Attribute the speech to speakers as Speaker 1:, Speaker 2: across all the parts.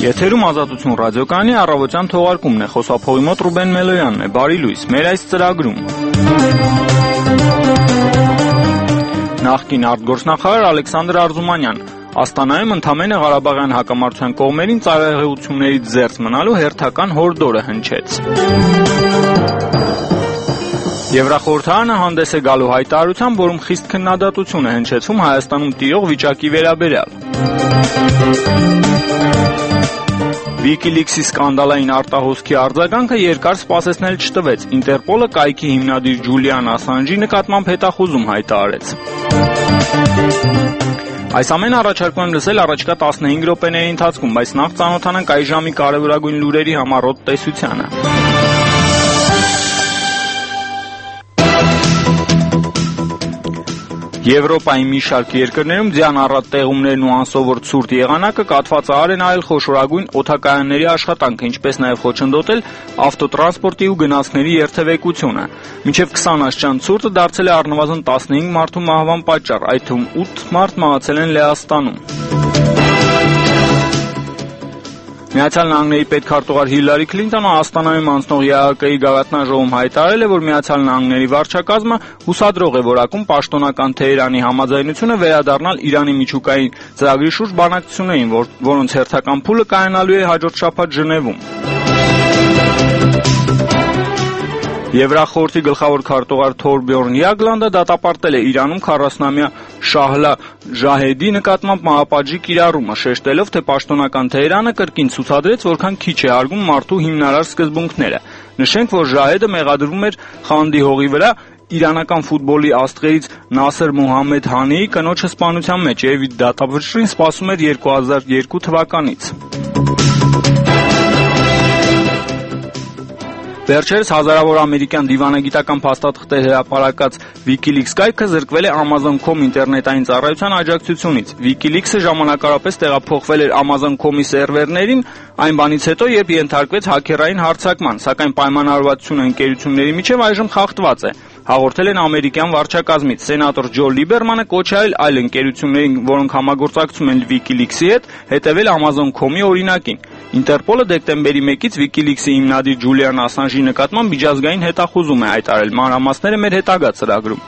Speaker 1: Եթերում Ազատություն ռադիոկայանի առավոտյան թողարկումն է, խոսափողի մոտ Ռուբեն Մելոյանն է, բարի լույս, մեր այս ծրագրում։ Նախկին արտգործնախարար Ալեքսանդր Արզումանյան, Աստանայում ընդամենը Ղարաբաղյան հակամարտության կողմերին ծայրահեղություններից զերծ մնալու հերթական հորդորը հնչեց։ Եվրախորհրդարանը հանդես է գալու հայտարարությամբ, որում խիստ քննադատություն է հնչեցվում Հայաստանում տիրող վիճակի վերաբերյալ։ WikiLeaks-ի սկանդալային արտահոսքի արձագանքը երկար սպասեցնել չտվեց։ Ինտերպոլը կայքի հիմնադիր Ջուլիան Ասանժի նկատմամբ հետախուզում հայտարարեց։ Այս ամենը առաջարկում եմ լսել առաջիկա 15 րոպեների ընթացքում, բայց նախ ծանոթանանք այս ժամի կարևորագույն լուրերի համառոտ տեսությանը։ Եվրոպայի մի շարք երկրներում ձյան առատ տեղումներն ու անսովոր ցուրտ եղանակը կաթվածահար են արել խոշորագույն օդակայանների աշխատանքը, ինչպես նաև խոչընդոտել ավտոտրանսպորտի ու գնացքների երթևեկությունը։ Մինչև 20 աշճան ցուրտը դարձել է առնվազն 15 մարդու մահվան պատճառ, այդ թվում 8 մարդ մահացել են Լեհաստանում։ Միացյալ Նահանգների պետքարտուղար Հիլարի Քլինտոնը Աստանայում անցնող ԵԱՀԿ-ի գագաթնաժողովում հայտարարել է, որ Միացյալ Նահանգների վարչակազմը հուսադրող է որակում պաշտոնական Թեհրանի համաձայնությունը վերադառնալ Իրանի միջուկային ծրագրի շուրջ բանակցություններին, որոնց հերթական փուլը կայանալու է հաջորդ շաբաթ Ժնևում։ Եվրախորհրդի գլխավոր քարտուղար Թորբյորն Յագլանդը դատապարտել է Իրանում 40-ամյա Շահլա Ժահեդի նկատմամբ մահապատժի կիրառումը, շեշտելով, թե պաշտոնական Թեհրանը կրկին ցուցադրեց, որքան քիչ է հարգում մարդու հիմնարար սկզբունքները։ Նշենք, որ Ժահեդը մեղադրվում էր Խանդի հողի վրա իրանական ֆուտբոլի աստղերից Նասեր Մուհամմեդ Հանիի կնոջը սպանության մեջ եւ դատապարտին սպասում էր 2002 թվականից։ Վերջերս հազարավոր ամերիկյան դիվանագիտական փաստաթղթեր հրապարակած WikiLeaks կայքը զրկվել է Amazon.com ինտերնետային ծառայության աջակցությունից։ WikiLeaks-ը ժամանակավորապես տեղափոխվել էր Amazon.com-ի սերվերներին այն բանից հետո, երբ ենթարկվեց հաքերային հարձակման, սակայն պայմանավորվածությունը ընկերությունների միջև այժմ խախտված է։ Հաղորդել են ամերիկյան վարչակազմից։ Սենատոր Ջո Լիբերմանը կոչ է արել այլ ընկերություններին, որոնք համագործակցում են WikiLeaks-ի հետ, հետևել Amazon.com-ի օրինակին։ Ինտերպոլը դեկտեմբերի 1-ից WikiLeaks-ի հիմնադիր Ջուլիան Ասանժի նկատմամբ միջազգային հետախուզում է հայտարարել։ Մանրամասները մեր հետագա ծրագրում։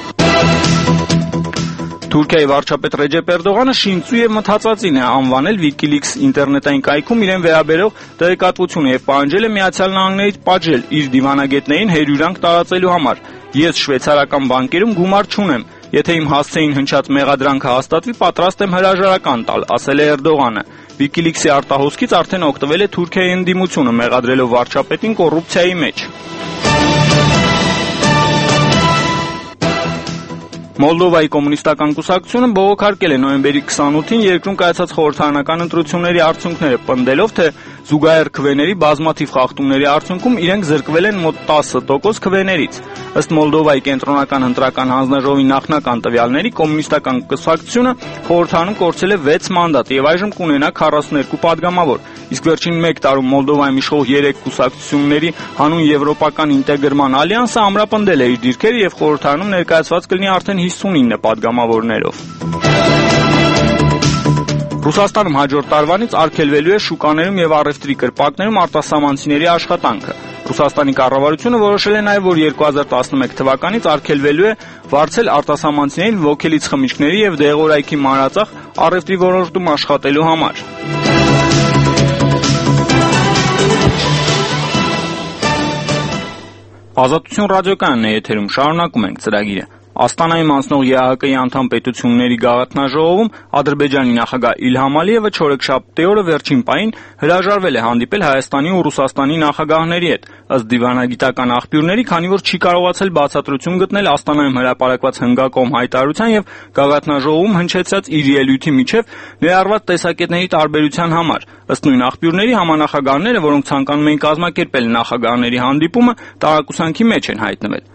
Speaker 1: Թուրքիայի վարչապետ Ռեջեփ Էրդողանը շինծու եւ մթածածին է անվանել WikiLeaks ինտերնետային կայքում իրեն վերաբերող տեղեկատվությունը եւ պահանջել է Միացյալ Նահանգներից պատժել իր դիվանագետներին հերյուրանք տարածելու համար։ Ես շվեյցարական բանկերում գումար չունեմ, եթե իմ հասցեին հնչած մեղադրանքը հաստատվի, պատրաստ եմ հրաժարական տալ, ասել է Էրդողանը։ WikiLeaks-ի արտահոսքից արդեն օգտվել է Թուրքիայի ընդդիմությունը, մեղադրելով վարչապետին կոռուպցիայի մեջ։ Մոլդովայի կոմունիստական կուսակցությունը բողոքարկել է նոյեմբերի 28-ին երկրում կայացած խորհրդարանական ընտրությունների արդյունքները, պնդելով, թե զուգահեռ քվեների բազմաթիվ խախտումների արդյունքում իրենք զրկվել են մոտ 10% քվեներից։ Ըստ Մոլդովայի կենտրոնական ընտրական հանձնաժողովի նախնական տվյալների, կոմունիստական կուսակցությունը խորհրդարանում կորցրել է 6 մանդատ եւ այժմ կունենա 42 падգամավոր։ Իսկ վերջին 1 տարում Մոլդովայում իշխող 3 կուսակցությունների հանուն եվրոպական ինտեգրման ալյանսը ամրապնդել է իր դիրքերը եւ խորհրդարանում ներկայացված կլինի արդեն 59 падգամավորներով։ Ռուսաստանում հաջորդ տարվանից արգելվելու է շուկաներում եւ առևտրի կրպակներում արտասահմանցիների աշխատանքը։ Ռուսաստանի կառավարությունը որոշել է նաեւ, որ 2011 թվականից արգելվելու է վարձել արտասահմանցիներին ոգելից խմիչքների եւ դեղորայքի մանրածախ առևտրի ոլորտում աշխատելու համար։ Ազատություն ռադիոկայանն է եթերում, շարունակում ենք ծրագիրը։ Աստանայում անցնող ԵԱՀԿ-ի անդամ պետությունների գաղափարաժողովում Ադրբեջանի նախագահ Իլհամ Ալիևը չորեքշաբթի օրը վերջին պահին հրաժարվել է հանդիպել Հայաստանի ու Ռուսաստանի նախագահների հետ։ Ըստ դիվանագիտական աղբյուրների, քանի որ չի կարողացել բացատրություն գտնել Աստանայում հրապարակված հնգակոմ հայտարարության եւ գաղափարաժողովում հնչեցած իր ելույթի միջև ներառված տեսակետների տարբերության համար։ Ըստ նույն աղբյուրների, համանախագահները, որոնք ցանկանում էին կազմակերպել նախագահների հանդիպումը, տարակուսանքի մեջ են հայտնվել։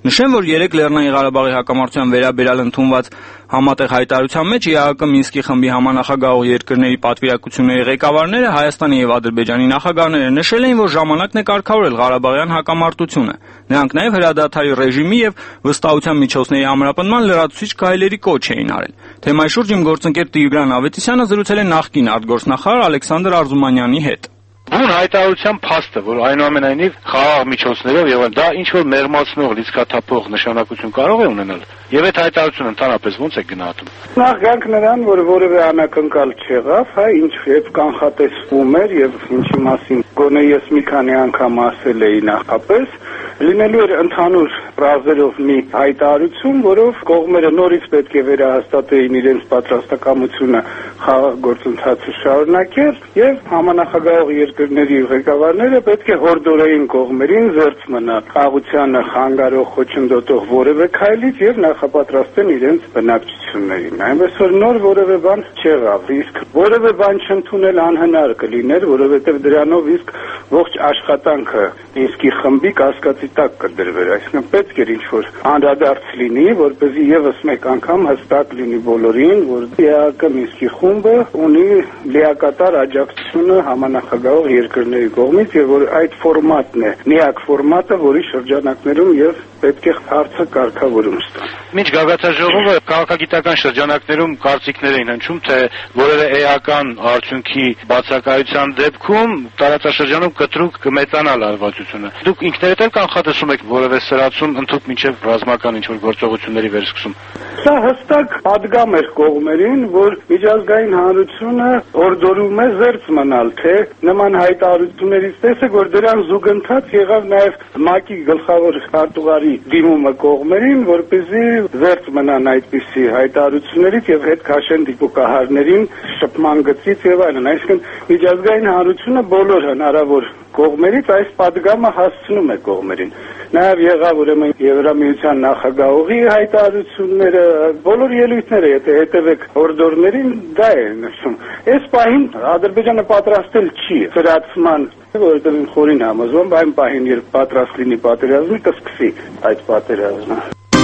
Speaker 1: Նշեմ, որ երեք Լեռնային Ղարաբաղի հակամարտության վերաբերյալ ընդունված համատեղ հայտարարության մեջ ԵԱՀԿ Մինսկի խմբի համանախագահող երկրների պատվիրակությունների ղեկավարները, Հայաստանի եւ Ադրբեջանի նախագահները նշել էին, որ ժամանակն է կարգավորել Ղարաբաղյան հակամարտությունը։ Նրանք նաեւ հրադադարի ռեժիմի եւ վստահության միջոցների ամրապնդման լրացուցիչ քայլերի կոչ էին արել։ Թեմայի շուրջ իմ գործընկեր Տիգրան Ավետիսյանը զրուցել է նախկին արտգործնախարար Ալեքսանդր Արզումանյանի հետ։
Speaker 2: Բուն հայտարարության փաստը, որ այնուամենայնիվ խաղաղ միջոցներով եւ դա ինչ որ մեղմացնող լիցքաթափող նշանակություն կարող է ունենալ, եւ այդ հայտարարությունը ընդհանրապես ոնց է գնահատում։
Speaker 3: Նախ նրան, որ որևէ անակնկալ չեղավ, ինչ եւ կանխատեսվում էր եւ ինչի մասին գոնե ես մի քանի անգամ ասել էի նախապես, լինելու էր ընդհանուր ֆրազերով մի հայտարարություն, որով կողմերը նորից պետք է վերահաստատեին իրենց պատրաստակամությունը խաղաղ գործընթացը շարունակել եւ համանախագահող երկրների ղեկավարները պետք է հորդորեին կողմերին զերծ մնալ խաղաղությանը խանգարող խոչընդոտող որևէ քայլից եւ նախապատրաստեն իրենց բնակչություններին։ Այնպես որ նոր որևէ բան չեղավ, իսկ որևէ բան չընդունել անհնար կլիներ, որովհետեւ դրանով իսկ ողջ աշխատանքը Մինսկի խմբի կասկածի տակ կդրվեր, այսինքն պետք էր ինչ-որ անդրադարձ լինի, որպեսզի եւս մեկ անգամ հստակ լինի բոլորին, որ ԵԱՀԿ Մինսկի խումբը ունի լիակատար աջակցությունը համանախագահող երկրների կողմից եւ որ այդ ֆորմատն է, միակ ֆորմատը, որի շրջանակներում եւ պետք է հարցը կարգավորում ստանա։
Speaker 2: Մինչ գագաթաժողովը քաղաքագիտական շրջանակներում կարծիքներ էին հնչում, թե որևէ էական արդյունքի բացակայության դեպքում տարածաշրջանում կտրուկ կմեծանա լարվածությունը։ Դուք ինքներդ էլ կանխատեսում եք որևէ սրացում ընդհանուր մինչև ռազմական ինչ-որ գործողությունների վերսկսում։
Speaker 3: Սա հստակ պատգամ էր կողմերին, որ միջազգային հանրությունը օրդորում է զերծ մնալ, թե նման հայտարարություններից տեսեք, որ դրան զուգընթաց եղավ նաև ՄԱԿ-ի գլխավոր քարտուղարի դիմումը կողմերին, որպեսզի զերծ մնան այդպիսի հայտարարություններից եւ հետ քաշեն դիպուկահարներին շփման գծից եւ այլն։ Այսինքն միջազգային հանրությունը բոլոր հնարավոր կողմերից այս պատգամը հասցնում է կողմերին։ Նաև եղավ ուրեմն Եվրամիության նախագահողի հայտարարությունները, բոլոր ելույթները, եթե հետևեք օրդորներին, դա է նշում։ Այս պահին Ադրբեջանը պատրաստել չի սրացման, որովհետև խորին համոզվում, այն պահին, երբ պատրաստ լինի պատերազմի, կսկսի այդ պատերազմը։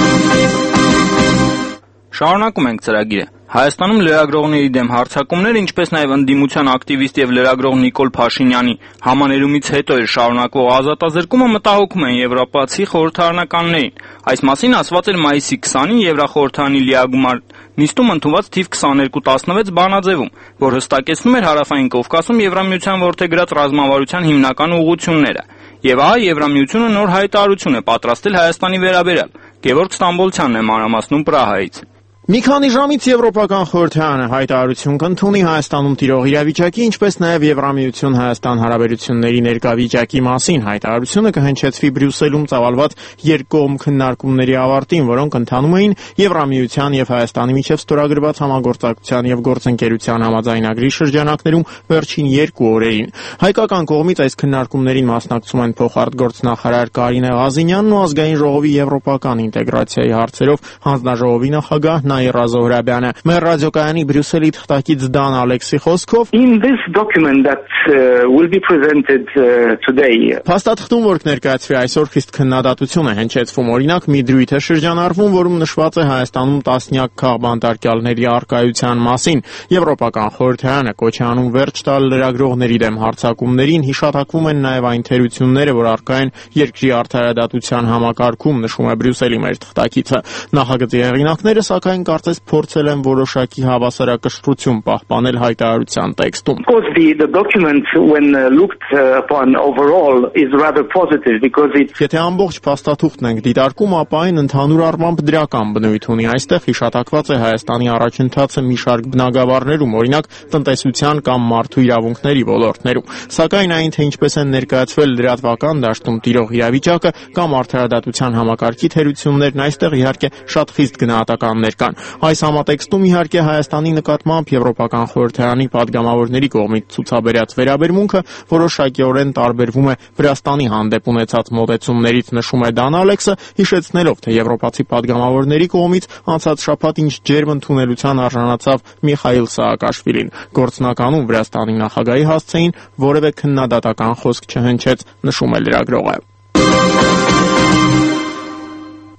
Speaker 1: Շարունակում ենք ծրագիրը։ Հայաստանում լրագրողների դեմ հարձակումները, ինչպես նաև ընդդիմության ակտիվիստ եւ լրագրող Նիկոլ Փաշինյանի համաներումից հետո էր շարունակվող ազատազրկումը մտահոգում են եվրոպացի խորհրդարանականներին։ Այս մասին ասված էր մայիսի 20-ին Եվրախորհրդարանի լիագումար նիստում ընդունված թիվ 2216 բանաձևում, որ հստակեցնում էր Հարավային Կովկասում Եվրամիության որդեգրած ռազմավարության հիմնական ուղղությունները։ Եվ ահա Եվրամիությունը նոր հայտարարություն է պատրաստել Հայաստանի վերաբերյալ։ Գևորգ Ստամբոլցյանն է մանրամասնում Պրահայից։
Speaker 4: Մի քանի ժամից Եվրոպական խորհրդարանը հայտարարություն կընդունի Հայաստանում տիրող իրավիճակի, ինչպես նաև Եվրամիություն Հայաստան հարաբերությունների ներկա վիճակի մասին։ Հայտարարությունը կհնչեցվի Բրյուսելում ծավալված երկկողմ քննարկումների ավարտին, որոնք ընթանում էին Եվրամիության եւ Հայաստանի միջև ստորագրված համագործակցության եւ գործընկերության համաձայնագրի շրջանակներում վերջին 2 օրերին։ Հայկական կողմից այս քննարկումներին մասնակցում են փոխարտգործնախարար Կարինե Ղազինյանն ու Ազգային ժողովի եվրոպական ինտեգրացիայի հարցերով հանձնաժողովի նախագահ Նաիրա Զոհրաբյանը։ Մեր ռադիոկայանի Բրյուսելի թղթակից Դան Ալեքսի խոսքով
Speaker 5: In this document that will be presented today.
Speaker 4: Փաստաթղթում, որ կներկայացվի այսօր, խիստ քննադատություն է հնչեցվում։ Օրինակ, մի դրույթ է շրջանառվում, որում նշված է Հայաստանում տասնյակ քաղբանտարկյալների առկայության մասին։ Եվրոպական խորհրդարանը կոչ է անում վերջ տալ լրագրողների դեմ հարձակումներին, հիշատակվում են նաև այն թերությունները, որ առկա են երկրի արդարադատության համակարգում, նշում է Բրյուսելի մեր թղթակիցը։ Նախագծի հեղինակները, սակայն, կարծես փորձել են որոշակի հավասարակշռություն պահպանել հայտարարության տեքստում։
Speaker 5: The document when looked upon overall is rather positive because it
Speaker 4: Եթե ամբողջ փաստաթուղթն ենք դիտարկում, ապա այն ընդհանուր առմամբ դրական բնույթ ունի։ Այստեղ հիշատակված է Հայաստանի առաջընթացը մի շարք բնագավառներում, օրինակ տնտեսության կամ մարդու իրավունքների ոլորտներում։ Սակայն այն, թե ինչպես են ներկայացվել լրատվական դաշտում տիրող իրավիճակը կամ արդարադատության համակարգի թերություններն, այստեղ իհարկե շատ խիստ գնահատականներ կան։ Այս համատեքստում իհարկե Հայաստանի նկատմամբ Եվրոպական խորհրդարանի падգամավորների կողմից ցուցաբերած վերաբերմունքը որոշակիորեն տարբերվում է Վրաստանի հանդեպ ունեցած մոտեցումներից, նշում է Դան Ալեքսը, հիշեցնելով, թե եվրոպացի падգամավորների կողմից անցած շաբաթ ինչ ջերմ ընդունելության արժանացավ Միխայիլ Սաակաշվիլին։ Գործնականում Վրաստանի նախագահի հասցեին որևէ քննադատական խոսք չհնչեց, նշում է լրագրողը։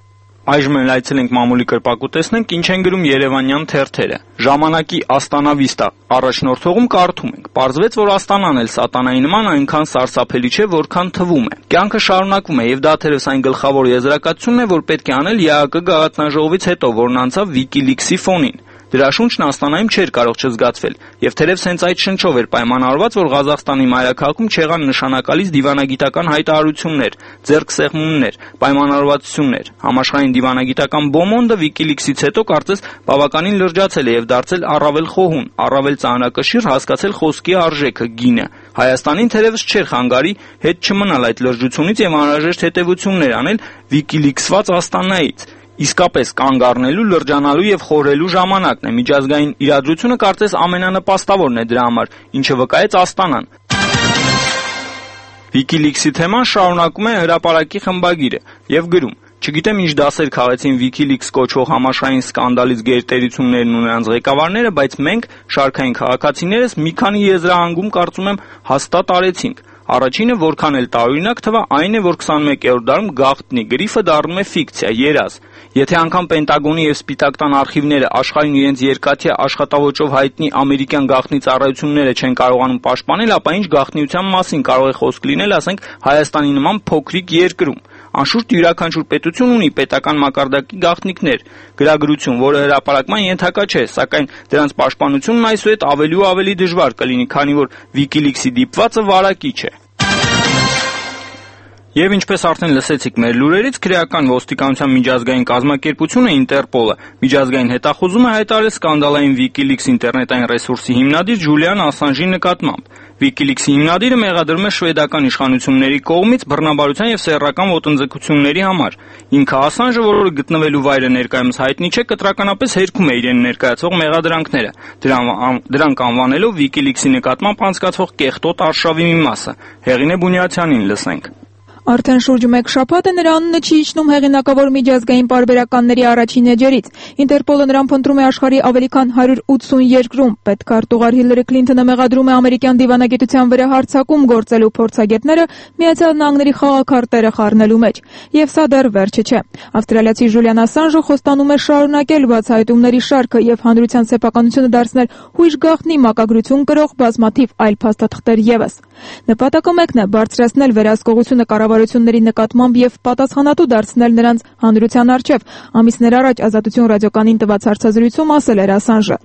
Speaker 1: Այժմ էլ այցելենք մամուլի կրպակու տեսնենք ինչ են գրում երևանյան թերթերը։ Ժամանակի Աստանա Վիստա առաջնորդողում կարդում ենք. «Պարզվեց, որ Աստանան էլ սատանայի նման այնքան սարսափելի չէ, որքան թվում է։ Կյանքը շարունակվում է եւ դա թերևս այն գլխավոր եզրակացությունն է, որ պետք է անել ԵԱԿ գաղտնաժողովից հետո, որն անցավ WikiLeaks-ի ֆոնին։ Դրա շունչն Աստանայում չէր կարող չզգացվել, եւ թերևս հենց այդ շնչով էր պայմանավորված, որ Ղազախստանի մայրաքաղաքում չեղան նշանակալից դիվանագիտական հայտարարություններ, ձեռքսեղմումներ, պայմանավորվածություններ։ Համաշխարհային դիվանագիտական բոմոնդը WikiLeaks-ից հետո կարծես բավականին լրջացել է եւ դարձել առավել խոհուն, առավել ծանրակշիռ հասկացել խոսքի արժեքը, գինը։ Հայաստանին թերևս չէր խանգարի հետ չմնալ այդ լրջությունից եւ անհրաժեշտ հետեւություններ անել WikiLeaks-ված Աստանայից։ Իսկապես կանգ առնելու, լրջանալու եւ խորհելու ժամանակն է։ Միջազգային իրադրությունը կարծես ամենանպաստավորն է դրա համար, ինչը վկայեց Աստանան»։ WikiLeaks-ի թեման շարունակում է հրապարակի խմբագիրը եւ գրում. «Չգիտեմ ինչ դասեր քաղեցին WikiLeaks կոչվող համաշխարհային սկանդալից գերտերություններն ու նրանց ղեկավարները, բայց մենք, շարքային քաղաքացիներս, մի քանի եզրահանգում կարծում եմ հաստատ արեցինք։ Առաջինը, որքան էլ տարօրինակ թվա, այն է, որ 21-րդ դարում գաղտնի գրիֆը դառնում է ֆիկցիա, երազ։ Եթե անգամ Պենտագոնի եւ Սպիտակ տան արխիվները աշխարհին իրենց երկաթյա աշխատավոճով հայտնի ամերիկյան գաղտնի ծառայությունները չեն կարողանում պաշտպանել, ապա ինչ գաղտնիության մասին կարող է խոսք լինել, ասենք, Հայաստանի նման փոքրիկ երկրում։ Անշուշտ յուրաքանչյուր պետություն ունի պետական մակարդակի գաղտնիքներ, գրագրություն, որը հրապարակման ենթակա չէ, սակայն դրանց պաշտպանությունն այսուհետ ավելի ու ավելի դժվար կլինի, քանի որ WikiLeaks-ի դիպվածը վարակիչ է»։ Եվ ինչպես արդեն լսեցիք մեր լուրերից, քրեական ոստիկանության միջազգային կազմակերպությունը Ինտերպոլը միջազգային հետախուզում է հայտարարել սկանդալային WikiLeaks ինտերնետային ռեսուրսի հիմնադիր Ջուլիան Ասանժի նկատմամբ։ WikiLeaks-ի հիմնադիրը մեղադրվում է շվեդական իշխանությունների կողմից բռնաբարության եւ սեռական ոտնձգությունների համար։ Ինքը Ասանժը, որը գտնվելու վայրը ներկայումս հայտնի չէ, կտրականապես հերքում է իրեն ներկայացող մեղադրանքները, դրանք անվանելով WikiLeaks-ի նկատմամբ անցկացվող կեղտոտ արշավի մի մասը։ Հեղինե Բունյացյանին լսենք։
Speaker 6: Արդեն շուրջ 1 շաբաթ է նրա անունը չի իջնում հեղինակավոր միջազգային պարբերականների առաջին էջերից։ Ինտերպոլը նրան փնտրում է աշխարհի ավելի քան 180 երկրում։ Պետքարտուղար Հիլարի Քլինթոնը մեղադրում է ամերիկյան դիվանագիտության վրա հարձակում գործելու փորձագետները Միացյալ Նահանգների խաղաքարտերը խառնելու մեջ։ Եվ սա դեռ վերջը չէ։ Ավստրալիացի Ջուլիան Ասանժը խոստանում է շարունակել բացահայտումների շարքը եւ հանրության սեփականությունը դարձնել հույժ գաղտնի մակագրություն կրող բազմաթիվ այլ փաստաթղթեր եւս։ Նպատակը մեկն է՝ բարձրացնել վերահսկողությունը կառավարությունների նկատմամբ եւ պատասխանատու դարձնել նրանց հանրության առջեւ։ Ամիսներ առաջ Ազատություն ռադիոկայանին տված հարցազրույցում ասել էր Ասանժը.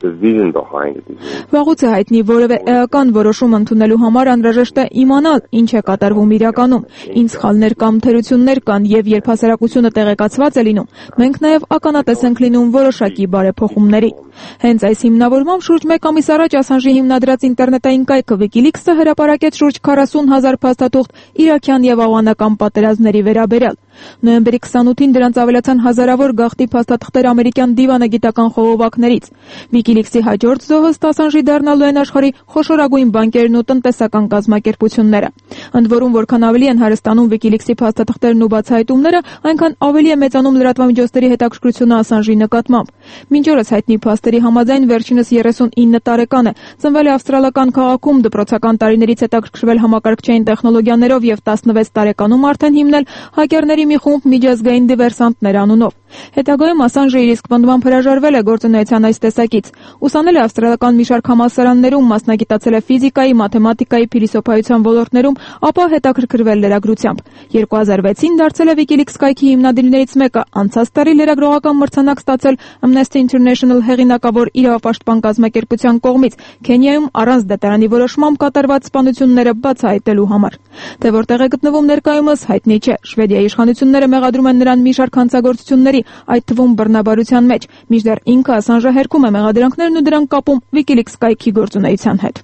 Speaker 6: «Վաղուց է հայտնի, որևէ էական որոշում ընդունելու համար անհրաժեշտ է իմանալ, ինչ է կատարվում իրականում, ինչ սխալներ կամ թերություններ կան, եւ երբ հասարակությունը տեղեկացված է լինում, մենք նաեւ ականատես ենք լինում որոշակի բարեփոխումների»։ Հենց այս հիմնավորմամբ շուրջ 1 ամիս առաջ Ասանժի հիմնադրած ինտերնետային կայքը WikiLeaks-ը հրապարակեց շուրջ 40,000 փաստաթուղթ իրաքյան եւ աուանական պատերազմների վերաբերյալ։ Նոյեմբերի 28-ին դրանց ավելացան հազարավոր գաղտնի փաստաթղթեր ամերիկյան դիվանագիտական խողովակներից։ WikiLeaks-ի հաջորդ զոհը Ասանժի դառնալու են աշխարհի խոշորագույն բանկերն ու տնտեսական կազմակերպությունները։ Ընդ որում, որքան ավելի են հարստանում WikiLeaks-ի փաստաթղթերն ու բացահայտումները, այնքան ավելի է մեծանում լրատվամիջոցների հետաքրքրությունը Ասանժի նկատմամբ։ Մինչ օրս հայտնի փաստերի համաձայն վերջինս 39 տարեկան է, ծնվել է ավստրալական քաղաքում, դպրոցական տարիներից հետաքրքրվել համակարգչային տեխնոլոգիաներով եւ 16 տարեկանում արդեն հիմնել հակերների մի խումբ միջազգային դիվերսանտներ անունով։ Հետագայում Ասանժը իր իսկ պնդմամբ հրաժարվել է գործունեության այս տեսակից։ Ուսանել է ավստրալական մի շարք համալսարաններում, մասնագիտացել է ֆիզիկայի, մաթեմատիկայի, փիլիսոփայության ոլորտներում, ապա հետաքրքրվել լրագրությամբ։ 2006-ին դարձել է WikiLeaks կայքի հիմնադիրներից մեկը, անցած տարի լրագրողական մրցանակ ստացել Amnesty International հեղինակավոր իրավապաշտպան կազմակերպության կողմից Քենիայում առանց դատարանի որոշմամբ կատարված սպանությունները բացահայտելու համար։ Թե որտեղ է գտնվում ներկայումս հայտնի չէ։ Շվեդիայի իշխանությունները մեղադրում են նրան մի շարք հանցագործությունների, այդ թվում բռնաբարության մեջ, մինչդեռ ինքը Ասանժը հերքում է մեղադրանքներն ու դրանք կապում WikiLeaks կայքի գործունեության հետ։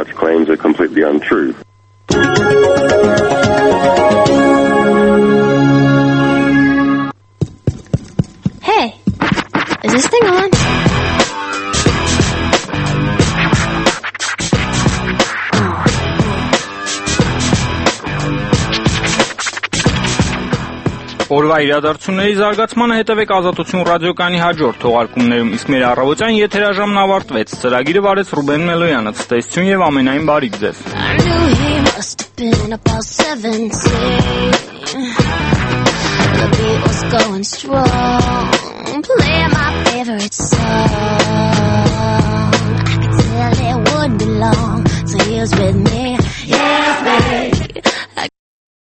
Speaker 7: Hey, is this thing on?
Speaker 1: Օրվա իրադարձությունների զարգացմանը հետևեք Ազատություն ռադիոկայանի հաջորդ թողարկումներում, իսկ մեր առավոտյան եթերաժամն ավարտվեց։ Ծրագիրը վարեց Ռուբեն Մելոյանը։ Ցտեսություն եւ ամենայն բարիք ձեզ։
Speaker 7: I knew he must have been about 17. The beat was going strong, playing my favorite song. I could tell it wouldn't be long, so here's with me.